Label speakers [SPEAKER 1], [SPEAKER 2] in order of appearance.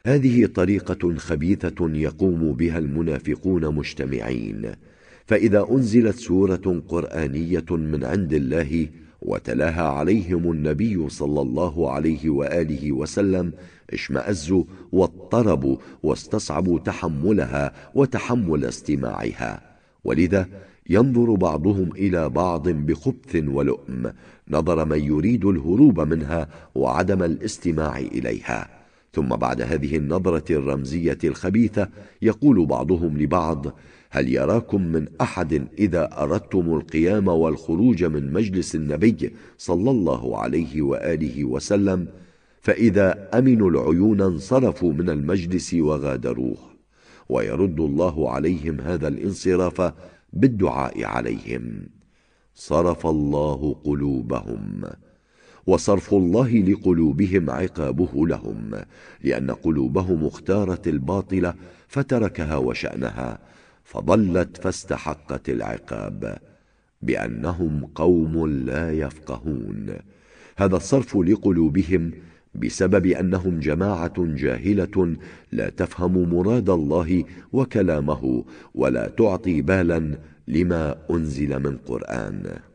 [SPEAKER 1] هذه طريقة خبيثة يقوم بها المنافقون مجتمعين، فإذا أنزلت سورة قرآنية من عند الله وتلاها عليهم النبي صلى الله عليه وآله وسلم اشمأزوا واضطربوا واستصعبوا تحملها وتحمل استماعها، ولذا ينظر بعضهم إلى بعض بخبث ولؤم نظر من يريد الهروب منها وعدم الاستماع إليها. ثم بعد هذه النظرة الرمزية الخبيثة يقول بعضهم لبعض: هل يراكم من أحد إذا أردتم القيام والخروج من مجلس النبي صلى الله عليه وآله وسلم، فإذا أمنوا العيون انصرفوا من المجلس وغادروه، ويرد الله عليهم هذا الانصراف بالدعاء عليهم. صرف الله قلوبهم، وصرف الله لقلوبهم عقابه لهم، لأن قلوبهم اختارت الباطل فتركها وشأنها، فضلت فاستحقت العقاب بأنهم قوم لا يفقهون. هذا الصرف لقلوبهم بسبب أنهم جماعة جاهلة لا تفهم مراد الله وكلامه ولا تعطي بالا لما أنزل من قرآن.